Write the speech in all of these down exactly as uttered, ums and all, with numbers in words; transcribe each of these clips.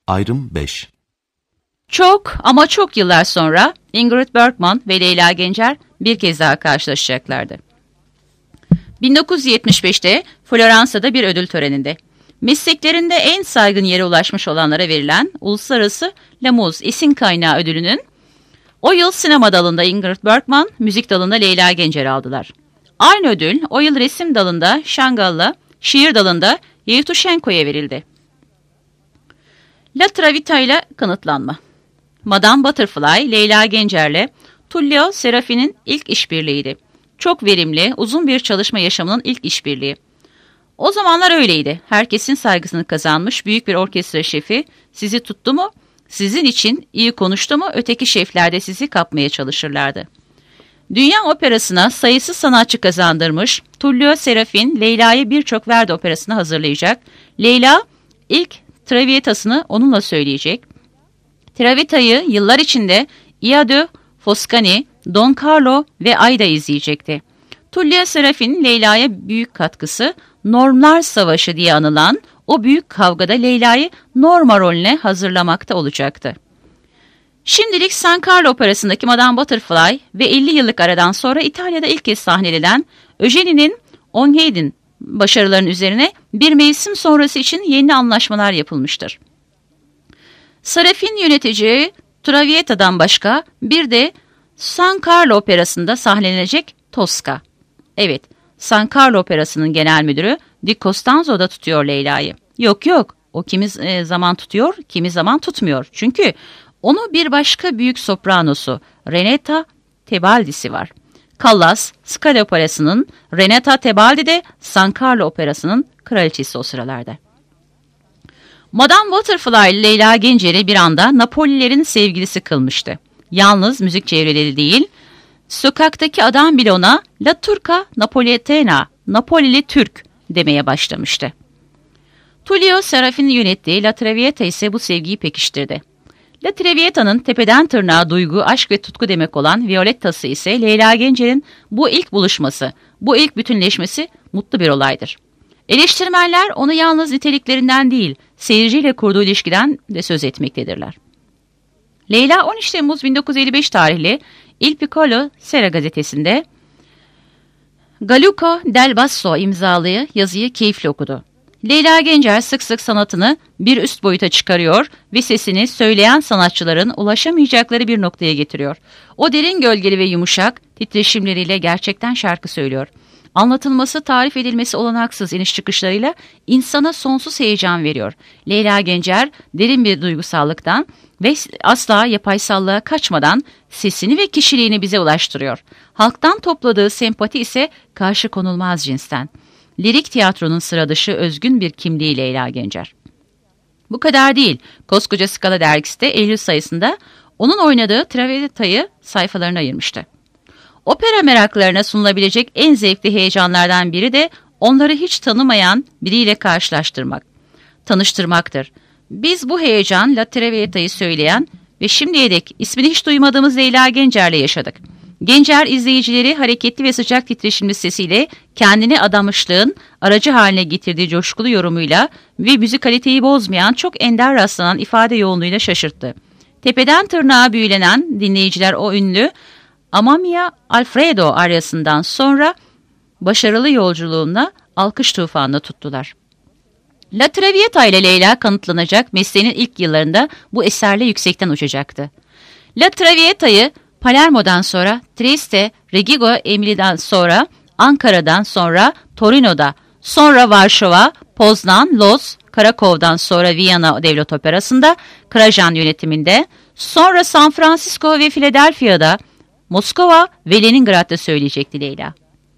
Ayrım beş. Çok ama çok yıllar sonra Ingrid Bergman ve Leyla Gencer bir kez daha karşılaşacaklardı. bin dokuz yüz yetmiş beşte Floransa'da bir ödül töreninde mesleklerinde en saygın yere ulaşmış olanlara verilen Uluslararası La Muse Esin Kaynağı ödülünün o yıl sinema dalında Ingrid Bergman, müzik dalında Leyla Gencer aldılar. Aynı ödül o yıl resim dalında Şangal'la, şiir dalında Yevtushenko'ya verildi. La Traviata ile kanıtlanma. Madame Butterfly, Leyla Gencer'le Tullio Serafi'nin ilk işbirliğiydi. Çok verimli, uzun bir çalışma yaşamının ilk işbirliği. O zamanlar öyleydi. Herkesin saygısını kazanmış büyük bir orkestra şefi sizi tuttu mu, sizin için iyi konuştu mu öteki şefler de sizi kapmaya çalışırlardı. Dünya operasına sayısız sanatçı kazandırmış Tullio Serafin, Leyla'yı birçok Verdi operasına hazırlayacak. Leyla ilk Traviatasını onunla söyleyecek. Traviata'yı yıllar içinde Iado, Foscani, Don Carlo ve Aida izleyecekti. Tullio Serafin, Leyla'ya büyük katkısı Normlar Savaşı diye anılan o büyük kavgada Leyla'yı Norma rolüne hazırlamakta olacaktı. Şimdilik San Carlo operasındaki Madame Butterfly ve elli yıllık aradan sonra İtalya'da ilk kez sahnelenen Eugénie'nin Onheid'in başarılarının üzerine bir mevsim sonrası için yeni anlaşmalar yapılmıştır. Serafin yöneteceği Traviata'dan başka bir de San Carlo operasında sahnelenecek Tosca. Evet, San Carlo operasının genel müdürü Di Costanzo da tutuyor Leyla'yı. Yok yok, o kimi zaman tutuyor, kimi zaman tutmuyor. Çünkü onu bir başka büyük sopranosu Renata Tebaldi'si var. Callas, Scala operasının, Renata Tebaldi de San Carlo operasının kraliçesi o sıralarda. Madame Butterfly Leyla Gencer'i bir anda Napolilerin sevgilisi kılmıştı. Yalnız müzik çevreleri değil, sokaktaki adam bile ona La Turca Napoletana, Napolili Türk demeye başlamıştı. Tullio Serafin yönettiği La Traviata ise bu sevgiyi pekiştirdi. La Traviata'nın tepeden tırnağa duygu, aşk ve tutku demek olan Violetta'sı ise Leyla Gencer'in bu ilk buluşması, bu ilk bütünleşmesi mutlu bir olaydır. Eleştirmenler onu yalnız niteliklerinden değil, seyirciyle kurduğu ilişkiden de söz etmektedirler. Leyla on üç Temmuz bin dokuz yüz elli beş tarihli Il Piccolo Sera gazetesinde Galuco del Basso imzalı yazıyı keyifle okudu. Leyla Gencer sık sık sanatını bir üst boyuta çıkarıyor ve sesini söyleyen sanatçıların ulaşamayacakları bir noktaya getiriyor. O derin gölgeli ve yumuşak titreşimleriyle gerçekten şarkı söylüyor. Anlatılması, tarif edilmesi olanaksız iniş çıkışlarıyla insana sonsuz heyecan veriyor. Leyla Gencer derin bir duygusallıktan ve asla yapaysallığa kaçmadan sesini ve kişiliğini bize ulaştırıyor. Halktan topladığı sempati ise karşı konulmaz cinsten. Lirik tiyatronun sıradışı özgün bir kimliği Leyla Gencer. Bu kadar değil. Koskoca Scala dergisi de Eylül sayısında onun oynadığı Traviata'yı sayfalarına ayırmıştı. Opera meraklarına sunulabilecek en zevkli heyecanlardan biri de onları hiç tanımayan biriyle karşılaştırmak, tanıştırmaktır. Biz bu heyecan La Traviata'yı söyleyen ve şimdiye dek ismini hiç duymadığımız Leyla Gencer'le yaşadık. Gencer izleyicileri hareketli ve sıcak titreşimli sesiyle kendini adamışlığın aracı haline getirdiği coşkulu yorumuyla ve müzikaliteyi bozmayan çok ender rastlanan ifade yoğunluğuyla şaşırttı. Tepeden tırnağa büyülenen dinleyiciler o ünlü Amamia Alfredo aryasından sonra başarılı yolculuğuna alkış tufanına tuttular. La Traviata ile Leyla kanıtlanacak mesleğinin ilk yıllarında bu eserle yüksekten uçacaktı. La Traviata'yı Palermo'dan sonra Trieste, Reggio Emilia'dan sonra Ankara'dan sonra Torino'da, sonra Varşova, Poznan, Lodz, Krakow'dan sonra Viyana Devlet Operası'nda Krajan yönetiminde, sonra San Francisco ve Philadelphia'da, Moskova ve Leningrad'da söyleyecekti Leyla.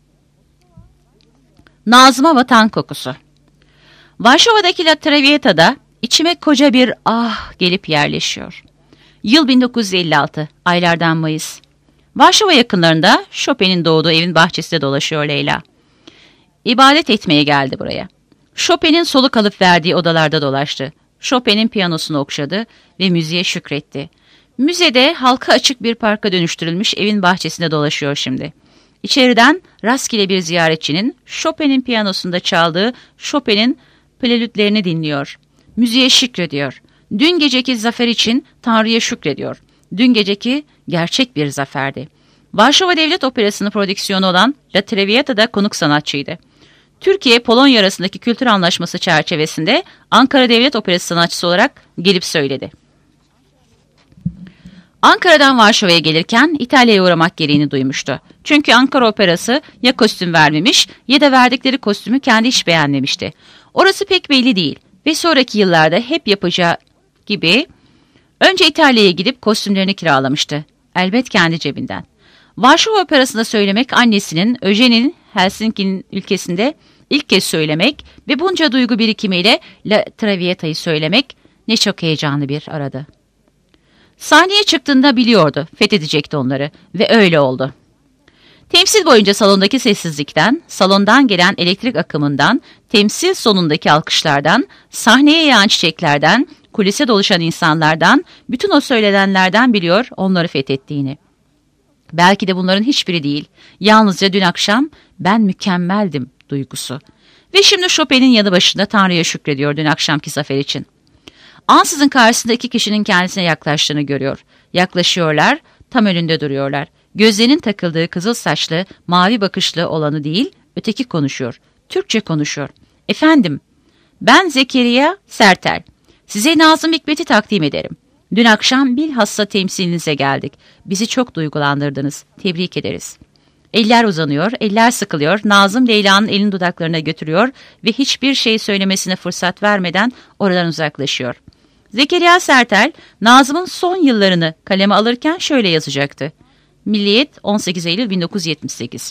Nazım'a vatan kokusu. Varşova'daki La Traviata'da içime koca bir ah gelip yerleşiyor. Yıl bin dokuz yüz elli altı, aylardan Mayıs. Varşova yakınlarında Chopin'in doğduğu evin bahçesinde dolaşıyor Leyla. İbadet etmeye geldi buraya. Chopin'in soluk alıp verdiği odalarda dolaştı. Chopin'in piyanosunu okşadı ve müziğe şükretti. Müzede halka açık bir parka dönüştürülmüş evin bahçesinde dolaşıyor şimdi. İçeriden rastgele bir ziyaretçinin Chopin'in piyanosunda çaldığı Chopin'in prelütlerini dinliyor. Müziğe şükrediyor. Dün geceki zafer için Tanrı'ya şükrediyor. Dün geceki gerçek bir zaferdi. Varşova Devlet Operası'nın prodüksiyonu olan La Traviata'da konuk sanatçıydı. Türkiye-Polonya arasındaki kültür anlaşması çerçevesinde Ankara Devlet Operası sanatçısı olarak gelip söyledi. Ankara'dan Varşova'ya gelirken İtalya'ya uğramak gereğini duymuştu. Çünkü Ankara Operası ya kostüm vermemiş ya da verdikleri kostümü kendi hiç beğenmemişti. Orası pek belli değil ve sonraki yıllarda hep yapacağı gibi önce İtalya'ya gidip kostümlerini kiralamıştı. Elbet kendi cebinden. Varşova Operası'nda söylemek annesinin Öjen'in Helsinki'nin ülkesinde ilk kez söylemek ve bunca duygu birikimiyle La Traviata'yı söylemek ne çok heyecanlı bir aradı. Sahneye çıktığında biliyordu, fethedecekti onları ve öyle oldu. Temsil boyunca salondaki sessizlikten, salondan gelen elektrik akımından, temsil sonundaki alkışlardan, sahneye yağan çiçeklerden, kulise doluşan insanlardan, bütün o söylenenlerden biliyor onları fethettiğini. Belki de bunların hiçbiri değil, yalnızca dün akşam ben mükemmeldim duygusu. Ve şimdi Chopin'in yanı başında Tanrı'ya şükrediyor dün akşamki zafer için. Ansızın karşısında iki kişinin kendisine yaklaştığını görüyor. Yaklaşıyorlar, tam önünde duruyorlar. Gözlerinin takıldığı kızıl saçlı, mavi bakışlı olanı değil, öteki konuşuyor. Türkçe konuşuyor. Efendim, ben Zekeriya Sertel. Size Nazım Hikmet'i takdim ederim. Dün akşam bilhassa temsilinize geldik. Bizi çok duygulandırdınız. Tebrik ederiz. Eller uzanıyor, eller sıkılıyor. Nazım Leyla'nın elini dudaklarına götürüyor ve hiçbir şey söylemesine fırsat vermeden oradan uzaklaşıyor. Zekeriya Sertel, Nazım'ın son yıllarını kaleme alırken şöyle yazacaktı. Milliyet on sekiz Eylül bin dokuz yüz yetmiş sekiz.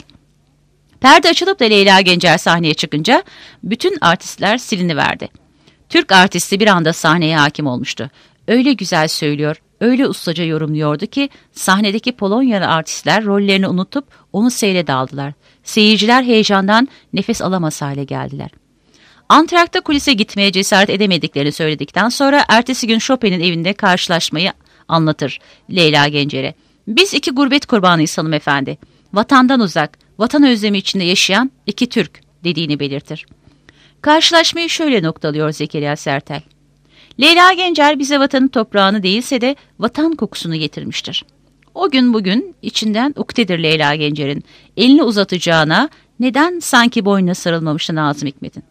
Perde açılıp da Leyla Gencer sahneye çıkınca bütün artistler siliniverdi. Türk artisti bir anda sahneye hakim olmuştu. Öyle güzel söylüyor, öyle ustaca yorumluyordu ki sahnedeki Polonyalı artistler rollerini unutup onu seyre daldılar. Seyirciler heyecandan nefes alamaz hale geldiler. Antrakta kulise gitmeye cesaret edemediklerini söyledikten sonra ertesi gün Chopin'in evinde karşılaşmayı anlatır Leyla Gencer'e. Biz iki gurbet kurbanıyız hanımefendi. Vatandan uzak, vatan özlemi içinde yaşayan iki Türk dediğini belirtir. Karşılaşmayı şöyle noktalıyor Zekeriya Sertel. Leyla Gencer bize vatanın toprağını değilse de vatan kokusunu getirmiştir. O gün bugün içinden uktedir Leyla Gencer'in. Elini uzatacağına neden sanki boynuna sarılmamıştı Nazım Hikmet'in?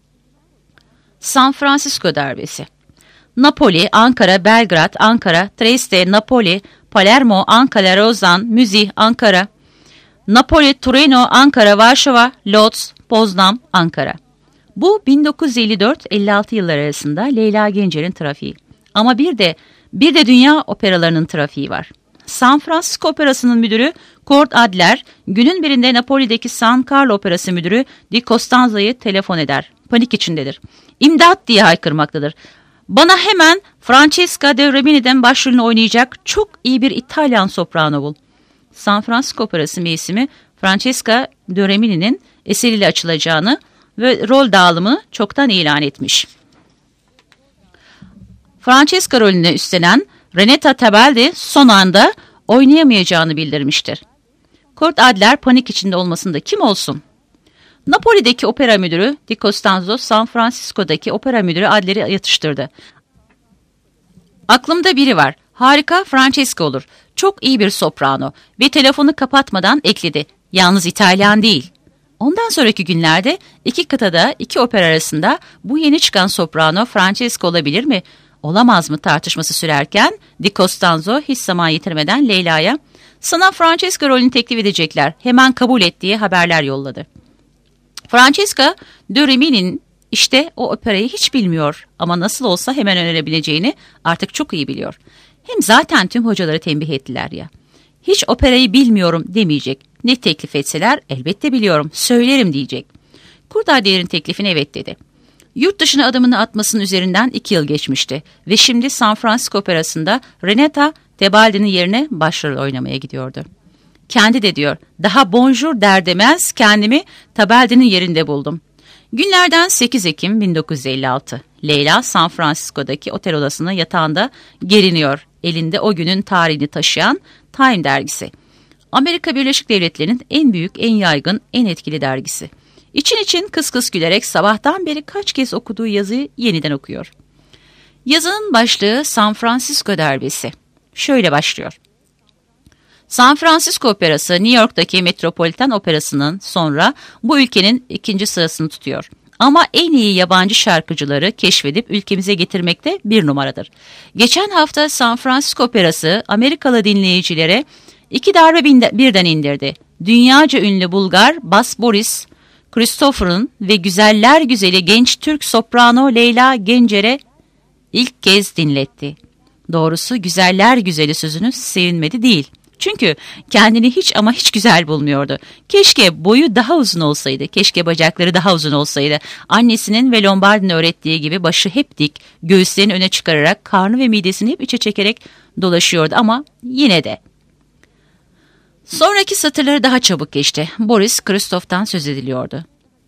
San Francisco darbesi. Napoli, Ankara, Belgrad, Ankara, Trieste, Napoli, Palermo, Ankara, Lozan, Müzih, Ankara, Napoli, Torino, Ankara, Varşova, Lodz, Poznań, Ankara. Bu bin dokuz yüz elli dört elli altı yılları arasında Leyla Gencer'in trafiği. Ama bir de bir de dünya operalarının trafiği var. San Francisco Operası'nın müdürü Kurt Adler, günün birinde Napoli'deki San Carlo Operası müdürü Di Costanzo'yu telefon eder. Panik içindedir. İmdat diye haykırmaktadır. Bana hemen Francesca de Rimini'den başrolünü oynayacak çok iyi bir İtalyan soprano bul. San Francisco Operası mevsimi Francesca de Rimini'nin eseriyle açılacağını ve rol dağılımı çoktan ilan etmiş. Francesca rolünü üstlenen Renata Tebaldi son anda oynayamayacağını bildirmiştir. Kurt Adler panik içinde olmasında kim olsun? Napoli'deki opera müdürü Di Costanzo, San Francisco'daki opera müdürü Adler'i yatıştırdı. Aklımda biri var. Harika Francesca olur. Çok iyi bir soprano ve telefonu kapatmadan ekledi. Yalnız İtalyan değil. Ondan sonraki günlerde iki kıtada iki opera arasında bu yeni çıkan soprano Francesca olabilir mi, olamaz mı tartışması sürerken Di Costanzo hiç zaman yitirmeden Leyla'ya sana Francesca rolünü teklif edecekler, hemen kabul et diye haberler yolladı. Francesca de Rimini'nin işte o operayı hiç bilmiyor ama nasıl olsa hemen öğrenebileceğini artık çok iyi biliyor. Hem zaten tüm hocaları tembih ettiler ya. Hiç operayı bilmiyorum demeyecek. Ne teklif etseler elbette biliyorum, söylerim diyecek. Kurt Adler'in teklifine evet dedi. Yurt dışına adımını atmasının üzerinden iki yıl geçmişti ve şimdi San Francisco Operası'nda Renata Tebaldi'nin yerine başrol oynamaya gidiyordu. Kendi de diyor, daha bonjour der demez kendimi Tebaldi'nin yerinde buldum. Günlerden sekiz Ekim bin dokuz yüz elli altı. Leyla San Francisco'daki otel odasına yatağında geriniyor. Elinde o günün tarihini taşıyan Time dergisi. Amerika Birleşik Devletleri'nin en büyük, en yaygın, en etkili dergisi. İçin için kıs kıs gülerek sabahtan beri kaç kez okuduğu yazıyı yeniden okuyor. Yazının başlığı San Francisco darbesi. Şöyle başlıyor. San Francisco Operası, New York'taki Metropolitan Operası'nın sonra bu ülkenin ikinci sırasını tutuyor. Ama en iyi yabancı şarkıcıları keşfedip ülkemize getirmekte bir numaradır. Geçen hafta San Francisco Operası Amerikalı dinleyicilere iki darbe birden indirdi. Dünyaca ünlü Bulgar bas Boris Christopher'ın ve güzeller güzeli genç Türk soprano Leyla Gencer'e ilk kez dinletti. Doğrusu güzeller güzeli sözünü sevinmedi değil. Çünkü kendini hiç ama hiç güzel bulmuyordu. Keşke boyu daha uzun olsaydı, keşke bacakları daha uzun olsaydı. Annesinin ve Lombardi'nin öğrettiği gibi başı hep dik, göğüslerini öne çıkararak, karnı ve midesini hep içe çekerek dolaşıyordu ama yine de. Sonraki satırları daha çabuk geçti. Boris Christoph'tan söz ediliyordu.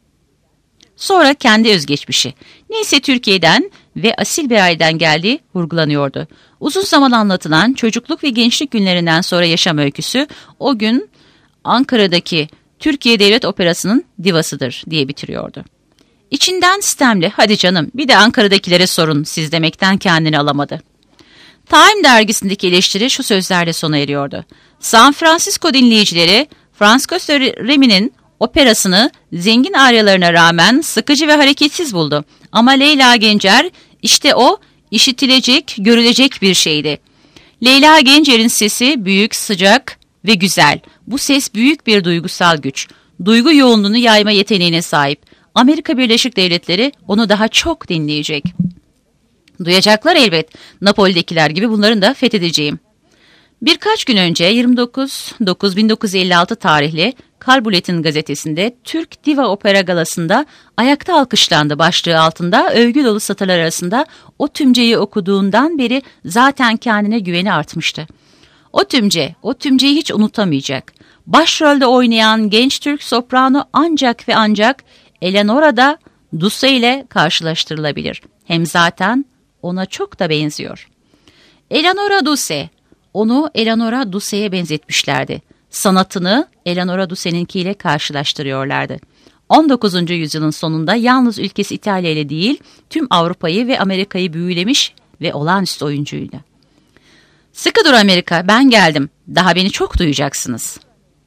Sonra kendi özgeçmişi. Neyse Türkiye'den ve asil bir aileden geldiği vurgulanıyordu. Uzun zaman anlatılan çocukluk ve gençlik günlerinden sonra yaşam öyküsü o gün Ankara'daki Türkiye Devlet Operası'nın divasıdır diye bitiriyordu. İçinden sistemli, hadi canım bir de Ankara'dakilere sorun siz demekten kendini alamadı. Time dergisindeki eleştiri şu sözlerle sona eriyordu. San Francisco dinleyicileri Francisco Remi'nin operasını zengin aryalarına rağmen sıkıcı ve hareketsiz buldu. Ama Leyla Gencer işte o işitilecek, görülecek bir şeydi. Leyla Gencer'in sesi büyük, sıcak ve güzel. Bu ses büyük bir duygusal güç. Duygu yoğunluğunu yayma yeteneğine sahip. Amerika Birleşik Devletleri onu daha çok dinleyecek. Duyacaklar elbet. Napoli'dekiler gibi bunların da fethedeceğim. Birkaç gün önce yirmi dokuz dokuz bin dokuz yüz elli altı tarihli Kalbulet'in gazetesinde Türk Diva Opera Galası'nda ayakta alkışlandı başlığı altında övgü dolu satırlar arasında o tümceyi okuduğundan beri zaten kendine güveni artmıştı. O tümce, o tümceyi hiç unutamayacak. Başrolde oynayan genç Türk soprano ancak ve ancak Eleonora da Duse ile karşılaştırılabilir. Hem zaten ona çok da benziyor. Eleonora Duse, onu Eleonora Duse'ye benzetmişlerdi. Sanatını Eleonora Duse'ninkiyle karşılaştırıyorlardı. on dokuzuncu yüzyılın sonunda yalnız ülkesi İtalya ile değil, tüm Avrupa'yı ve Amerika'yı büyülemiş ve olağanüstü oyuncuydu. Sıkı dur Amerika, ben geldim. Daha beni çok duyacaksınız.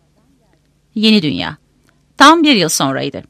Yeni Dünya. Tam bir yıl sonraydı.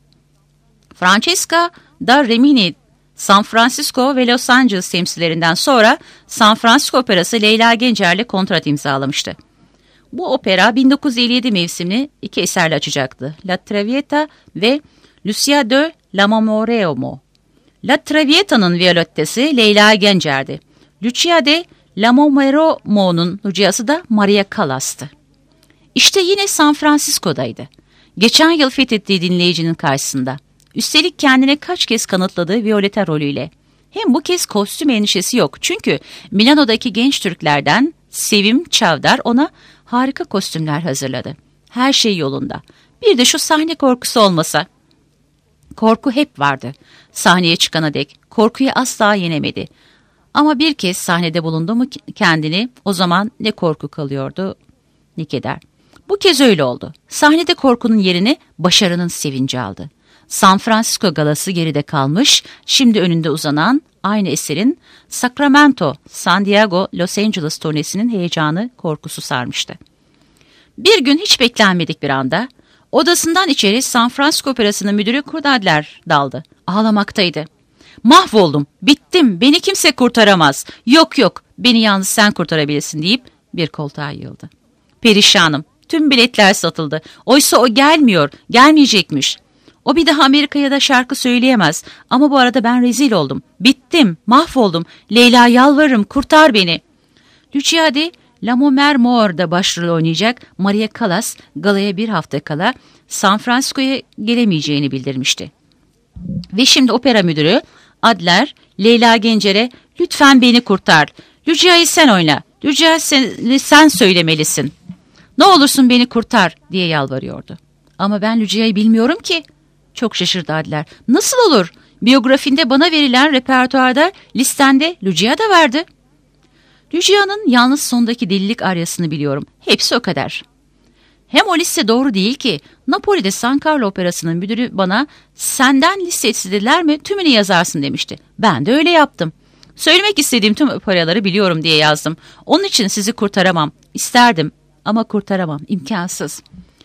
Francesca da Rimini, San Francisco ve Los Angeles temsillerinden sonra San Francisco Operası Leyla Gencer'le kontrat imzalamıştı. Bu opera bin dokuz yüz elli yedi mevsimini iki eserle açacaktı. La Traviata ve Lucia de Lammermoor. La Traviata'nın Violetta'sı Leyla Gencer'di. Lucia de Lammermoor'un Lucia'sı da Maria Callas'tı. İşte yine San Francisco'daydı. Geçen yıl fethettiği dinleyicinin karşısında. Üstelik kendine kaç kez kanıtladığı Violetta rolüyle. Hem bu kez kostüm endişesi yok. Çünkü Milano'daki genç Türklerden Sevim Çavdar ona harika kostümler hazırladı. Her şey yolunda. Bir de şu sahne korkusu olmasa. Korku hep vardı. Sahneye çıkana dek korkuyu asla yenemedi. Ama bir kez sahnede bulundu mu kendini, o zaman ne korku kalıyordu ne keder. Bu kez öyle oldu. Sahnede korkunun yerini başarının sevinci aldı. San Francisco galası geride kalmış, şimdi önünde uzanan aynı eserin Sacramento, San Diego, Los Angeles turnesinin heyecanı, korkusu sarmıştı. Bir gün hiç beklenmedik bir anda odasından içeri San Francisco Operası'nın müdürü Kurt Adler daldı. Ağlamaktaydı. Mahvoldum, bittim, beni kimse kurtaramaz. Yok yok, beni yalnız sen kurtarabilirsin deyip bir koltuğa yığıldı. Perişanım, tüm biletler satıldı. Oysa o gelmiyor, gelmeyecekmiş. O bir daha Amerika'ya da şarkı söyleyemez. Ama bu arada ben rezil oldum. Bittim, mahvoldum. Leyla yalvarırım, kurtar beni. Lucia de Lammermoor'da başrol oynayacak Maria Callas, galaya bir hafta kala San Francisco'ya gelemeyeceğini bildirmişti. Ve şimdi opera müdürü Adler, Leyla Gencer'e lütfen beni kurtar. Lucia'yı sen oyna. Lucia'yı sen, sen söylemelisin. Ne olursun beni kurtar diye yalvarıyordu. Ama ben Lucia'yı bilmiyorum ki. Çok şaşırdı Adler. Nasıl olur? Biyografinde bana verilen repertuarda listende Lucia da vardı. Lucia'nın yalnız sondaki delilik aryasını biliyorum. Hepsi o kadar. Hem o liste doğru değil ki. Napoli'de San Carlo Operası'nın müdürü bana senden liste istediler mi tümünü yazarsın demişti. Ben de öyle yaptım. Söylemek istediğim tüm operaları biliyorum diye yazdım. Onun için sizi kurtaramam. İsterdim ama kurtaramam. İmkansız.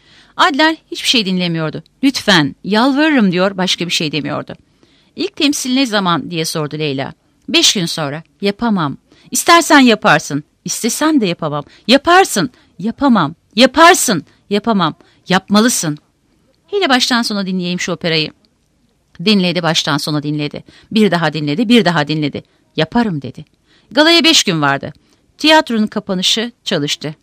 Adler hiçbir şey dinlemiyordu. Lütfen, yalvarırım diyor, başka bir şey demiyordu. İlk temsil ne zaman diye sordu Leyla. Beş gün sonra. Yapamam. İstersen yaparsın. İstesem de yapamam. Yaparsın. Yapamam. Yaparsın. Yapamam. Yapmalısın. Hele baştan sona dinleyeyim şu operayı. Dinledi, baştan sona dinledi. Bir daha dinledi, bir daha dinledi. Yaparım dedi. Galaya beş gün vardı. Tiyatronun kapanışı çalıştı.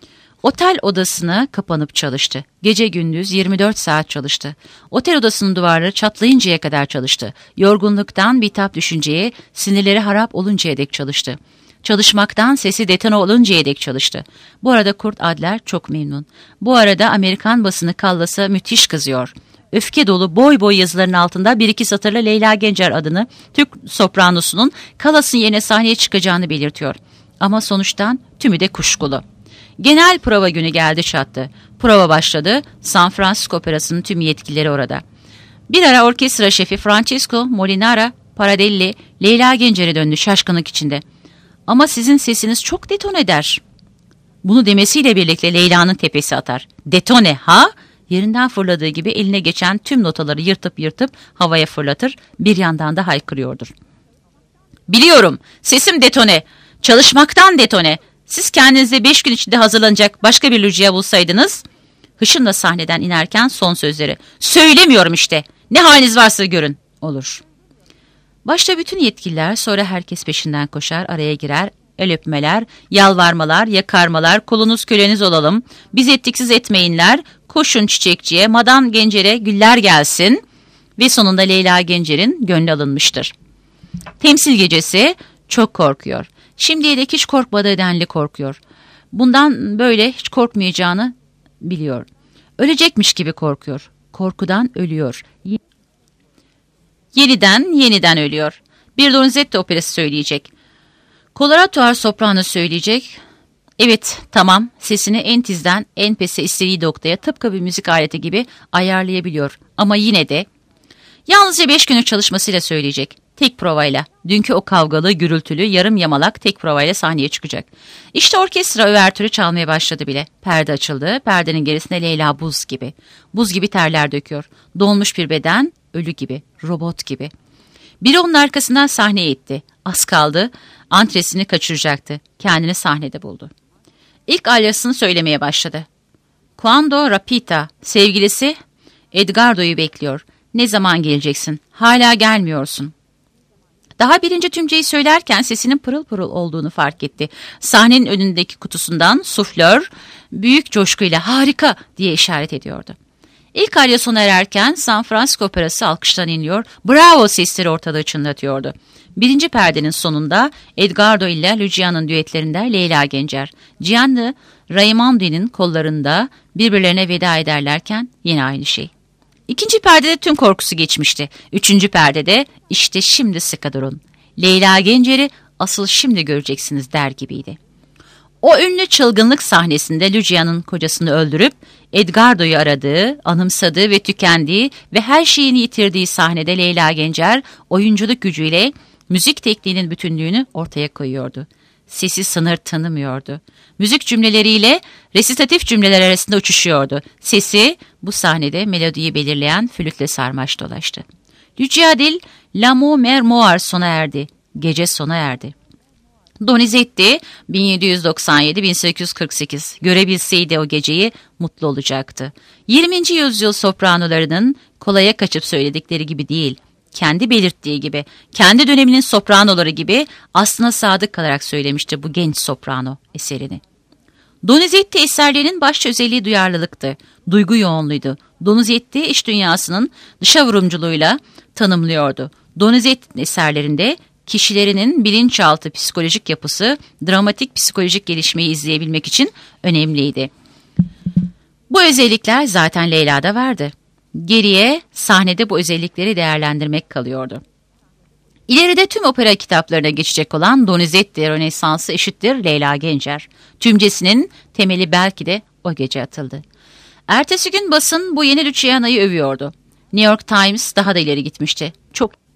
Otel odasına kapanıp çalıştı. Gece gündüz yirmi dört saat çalıştı. Otel odasının duvarları çatlayıncaya kadar çalıştı. Yorgunluktan bitap düşünceye, sinirleri harap oluncaya dek çalıştı. Çalışmaktan sesi detone oluncaya dek çalıştı. Bu arada Kurt Adler çok memnun. Bu arada Amerikan basını Kallas'a müthiş kızıyor. Öfke dolu boy boy yazıların altında bir iki satırla Leyla Gencer adını Türk sopranosunun Kallas'ın yerine sahneye çıkacağını belirtiyor. Ama sonuçtan tümü de kuşkulu. Genel prova günü geldi çattı. Prova başladı. San Francisco Operası'nın tüm yetkilileri orada. Bir ara orkestra şefi Francesco Molinara Paradelli Leyla Gencer'e döndü şaşkınlık içinde. Ama sizin sesiniz çok detone eder. Bunu demesiyle birlikte Leyla'nın tepesi atar. Detone ha? Yerinden fırladığı gibi eline geçen tüm notaları yırtıp yırtıp havaya fırlatır, bir yandan da haykırıyordur. Biliyorum, sesim detone, çalışmaktan detone. Siz kendinize beş gün içinde hazırlanacak başka bir lüciye bulsaydınız... Hışımla sahneden inerken son sözleri. Söylemiyorum işte, ne haliniz varsa görün, olur. Başta bütün yetkililer, sonra herkes peşinden koşar, araya girer, el öpmeler, yalvarmalar, yakarmalar, kulunuz köleniz olalım, biz ettik siz etmeyinler, koşun çiçekçiye, Madam Gencer'e güller gelsin ve sonunda Leyla Gencer'in gönlü alınmıştır. Temsil gecesi çok korkuyor. Şimdiye dek hiç korkmadığı denli korkuyor. Bundan böyle hiç korkmayacağını biliyor. Ölecekmiş gibi korkuyor. Korkudan ölüyor. Yeniden yeniden ölüyor. Bir Donizetti operası söyleyecek. Colorado soprano söyleyecek. Evet, tamam, sesini en tizden en pese istediği noktaya tıpkı bir müzik aleti gibi ayarlayabiliyor. Ama yine de yalnızca beş günlük çalışmasıyla söyleyecek. Tek provayla. Dünkü o kavgalı, gürültülü, yarım yamalak tek provayla sahneye çıkacak. İşte orkestra üvertürü çalmaya başladı bile. Perde açıldı. Perdenin gerisinde Leyla buz gibi. Buz gibi terler döküyor. Donmuş bir beden, ölü gibi, robot gibi. Biri onun arkasından sahneye itti. Az kaldı. Antresini kaçıracaktı. Kendini sahnede buldu. İlk alyasını söylemeye başladı. Quando rapita, sevgilisi Edgardo'yu bekliyor. Ne zaman geleceksin? Hala gelmiyorsun. Daha birinci tümceyi söylerken sesinin pırıl pırıl olduğunu fark etti. Sahnenin önündeki kutusundan suflör büyük coşkuyla harika diye işaret ediyordu. İlk arya sona ererken San Francisco Operası alkıştan inliyor, bravo sesleri ortalığı çınlatıyordu. Birinci perdenin sonunda Edgardo ile Luciano'nun düetlerinde Leyla Gencer, Gianni Raimondi'nin kollarında birbirlerine veda ederlerken yine aynı şey. İkinci perdede tüm korkusu geçmişti. Üçüncü perdede işte şimdi sıkı durun. Leyla Gencer'i asıl şimdi göreceksiniz der gibiydi. O ünlü çılgınlık sahnesinde Luciano'nun kocasını öldürüp Edgardo'yu aradığı, anımsadığı ve tükendiği ve her şeyini yitirdiği sahnede Leyla Gencer oyunculuk gücüyle müzik tekniğinin bütünlüğünü ortaya koyuyordu. Sesi sınır tanımıyordu. Müzik cümleleriyle resitatif cümleler arasında uçuşuyordu. Sesi bu sahnede melodiyi belirleyen flütle sarmaş dolaştı. Lucia L'Amour Memoir sona erdi. Gece sona erdi. Donizetti bin yedi yüz doksan yedi bin sekiz yüz kırk sekiz görebilseydi o geceyi mutlu olacaktı. yirminci yüzyıl sopranolarının kolaya kaçıp söyledikleri gibi değil, kendi belirttiği gibi, kendi döneminin sopranoları gibi aslına sadık kalarak söylemişti bu genç soprano eserini. Donizetti eserlerinin başça özelliği duyarlılıktı, duygu yoğunluğuydu. Donizetti iç dünyasının dışa vurumculuğuyla tanımlıyordu. Donizetti'nin eserlerinde kişilerinin bilinçaltı psikolojik yapısı, dramatik psikolojik gelişmeyi izleyebilmek için önemliydi. Bu özellikler zaten Leyla'da vardı. Geriye sahnede bu özellikleri değerlendirmek kalıyordu. İleride tüm opera kitaplarına geçecek olan Donizetti Rönesansı eşittir Leyla Gencer. Tümcesinin temeli belki de o gece atıldı. Ertesi gün basın bu yeni Luciano'yu övüyordu. New York Times daha da ileri gitmişti. Çok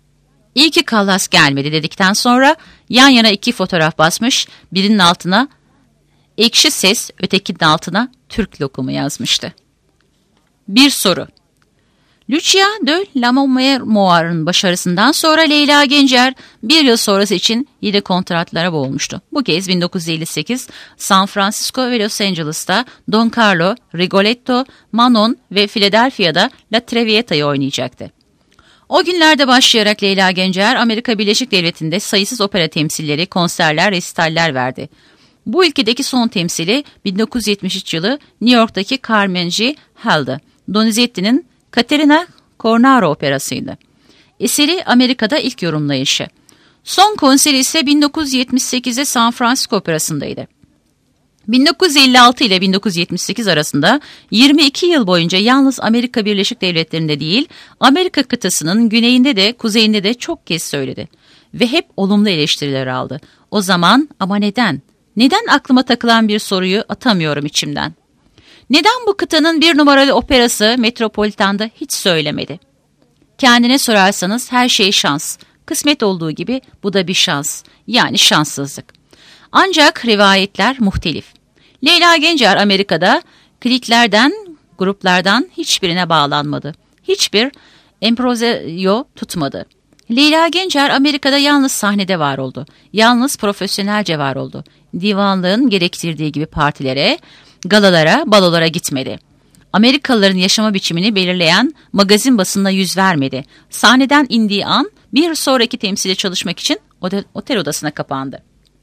İyi ki Callas gelmedi dedikten sonra yan yana iki fotoğraf basmış, birinin altına Ekşi Ses, ötekinin altına Türk Lokumu yazmıştı. Bir soru. Lucia de Lammermoor'un başarısından sonra Leyla Gencer bir yıl sonrası için yine kontratlara boğulmuştu. Bu kez bin dokuz yüz elli sekiz San Francisco ve Los Angeles'ta Don Carlo, Rigoletto, Manon ve Philadelphia'da La Traviata'yı oynayacaktı. O günlerde başlayarak Leyla Gencer Amerika Birleşik Devletleri'nde sayısız opera temsilleri, konserler, resitaller verdi. Bu ülkedeki son temsili bin dokuz yüz yetmiş üç yılı New York'taki Carnegie Hall'dı. Donizetti'nin Caterina Cornaro operasıydı. Eseri Amerika'da ilk yorumlayışı. Son konseri ise bin dokuz yüz yetmiş sekizde San Francisco Operası'ndaydı. bin dokuz yüz elli altı ile bin dokuz yüz yetmiş sekiz arasında yirmi iki yıl boyunca yalnız Amerika Birleşik Devletleri'nde değil, Amerika kıtasının güneyinde de kuzeyinde de çok kez söyledi. Ve hep olumlu eleştiriler aldı. O zaman ama neden? Neden aklıma takılan bir soruyu atamıyorum içimden? Neden bu kıtanın bir numaralı operası Metropolitan'da hiç söylemedi? Kendine sorarsanız her şey şans. Kısmet olduğu gibi bu da bir şans. Yani şanssızlık. Ancak rivayetler muhtelif. Leyla Gencer Amerika'da kliklerden, gruplardan hiçbirine bağlanmadı. Hiçbir improvizo tutmadı. Leyla Gencer Amerika'da yalnız sahnede var oldu. Yalnız profesyonelce var oldu. Divanlığın gerektirdiği gibi partilere, galalara, balolara gitmedi. Amerikalıların yaşama biçimini belirleyen magazin basınına yüz vermedi. Sahneden indiği an bir sonraki temsile çalışmak için otel odasına kapandı.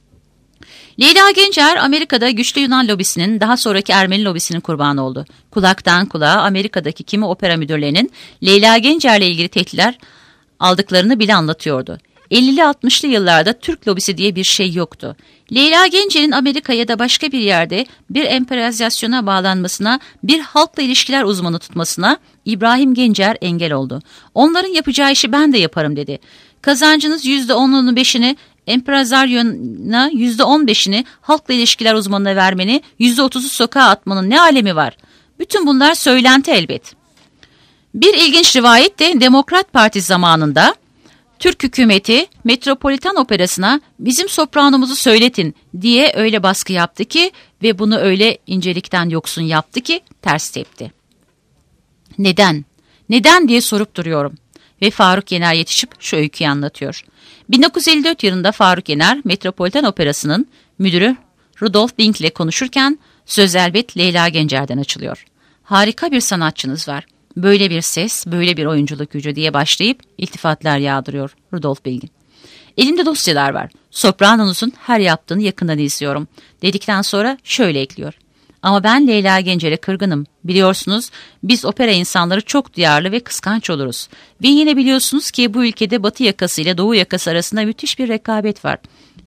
Leyla Gencer Amerika'da güçlü Yunan lobisinin daha sonraki Ermeni lobisinin kurbanı oldu. Kulaktan kulağa Amerika'daki kimi opera müdürlerinin Leyla Gencer'le ilgili tehditler aldıklarını bile anlatıyordu. ellili altmışlı yıllarda Türk lobisi diye bir şey yoktu. Leyla Gencer'in Amerika ya da başka bir yerde bir emperyalizasyona bağlanmasına, bir halkla ilişkiler uzmanı tutmasına İbrahim Gencer engel oldu. Onların yapacağı işi ben de yaparım dedi. Kazancınız yüzde onunu beşini empresaryona, yüzde on beşini halkla ilişkiler uzmanına vermeni, yüzde otuzu sokağa atmanın ne alemi var? Bütün bunlar söylenti elbet. Bir ilginç rivayet de Demokrat Parti zamanında Türk hükümeti Metropolitan Operası'na bizim sopranomuzu söyletin diye öyle baskı yaptı ki ve bunu öyle incelikten yoksun yaptı ki ters tepti. Neden? Neden diye sorup duruyorum. Ve Faruk Yener yetişip şu öyküyü anlatıyor. bin dokuz yüz elli dört yılında Faruk Yener Metropolitan Operası'nın müdürü Rudolf Bink ile konuşurken söz elbet Leyla Gencer'den açılıyor. Harika bir sanatçınız var. Böyle bir ses, böyle bir oyunculuk gücü diye başlayıp iltifatlar yağdırıyor Rudolf Bilgin. Elimde dosyalar var. Sopranonuzun her yaptığını yakından izliyorum. Dedikten sonra şöyle ekliyor. Ama ben Leyla Gencer'e kırgınım. Biliyorsunuz biz opera insanları çok duyarlı ve kıskanç oluruz. Ve yine biliyorsunuz ki bu ülkede batı yakası ile doğu yakası arasında müthiş bir rekabet var.